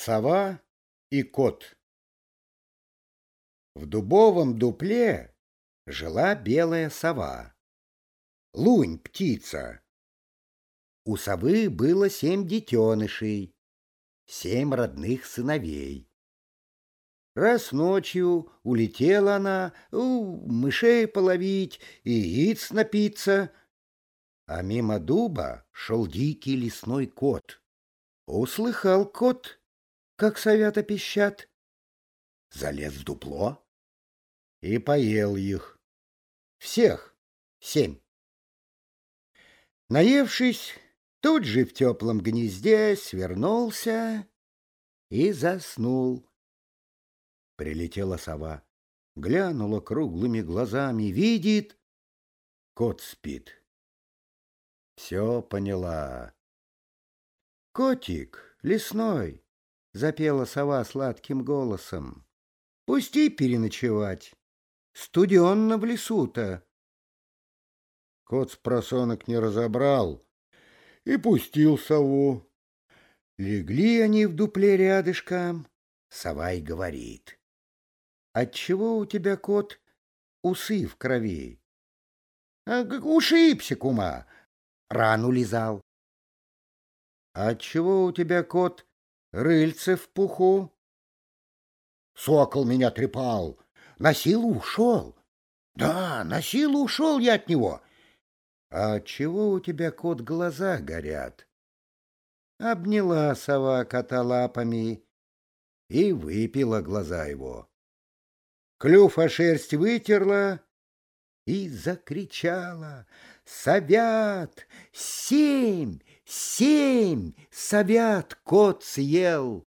Сова и кот. В дубовом дупле жила белая сова. Лунь птица. У совы было 7 детенышей, 7 родных сыновей. Раз ночью улетела она мышей половить и яиц напиться, а мимо дуба шел дикий лесной кот. Услыхал кот, как совята пищат, залез в дупло и поел их. Всех 7. Наевшись, тут же в теплом гнезде свернулся и заснул. Прилетела сова, глянула круглыми глазами, видит, кот спит. Все поняла. «Котик лесной», — запела сова сладким голосом, — «пусти переночевать. Студенно в лесу-то». Кот спросонок не разобрал и пустил сову. Легли они в дупле рядышком. Сова и говорит: «Отчего у тебя, кот, усы в крови?» «Ушибся, кума, рану лизал». «Отчего у тебя, кот, рыльце в пуху?» «Сокол меня трепал, на силу ушел». «Да, на силу ушел я от него». «А отчего у тебя, кот, глаза горят?» Обняла сова кота лапами и выпила глаза его. Клюв о шерсть вытерла и закричала: «Совят! 7! 7 совят кот съел!»